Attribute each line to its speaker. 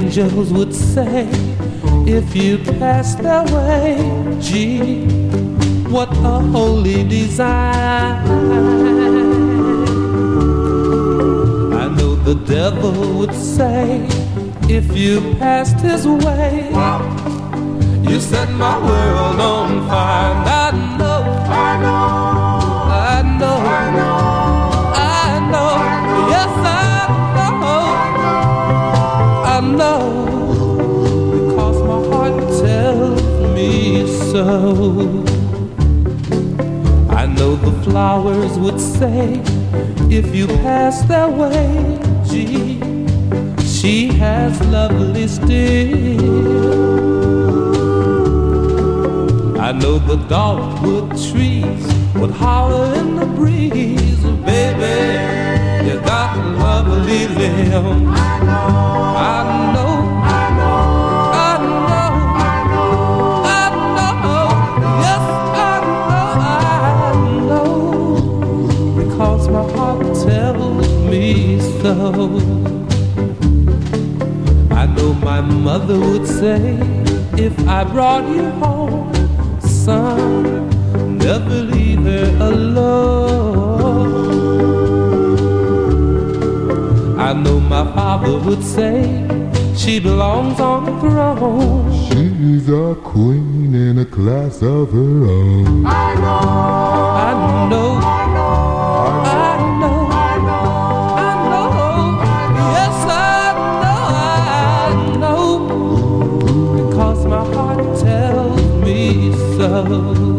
Speaker 1: angels would say if you passed their way. Gee, what a holy design. I know the devil would say if you passed his way, you set my world on fire. I know, I know, I know, I know, I know, yes I know, I know, because my heart tells me so. I know the flowers would say if you pass their way, gee, she has lovely still. I know the dogwood trees would holler in the breeze. Baby, you got a lovely limb. I know, I know, I know, I know, I know, I know, yes I know, because my heart tells me so. I know my mother would say if I brought you home, son, never leave her alone. I know my father would say she belongs on the throne.
Speaker 2: She's a queen in a class of her own.
Speaker 1: I know, I know, I know, I know, I know, I know, yes I know, because my heart tells me so.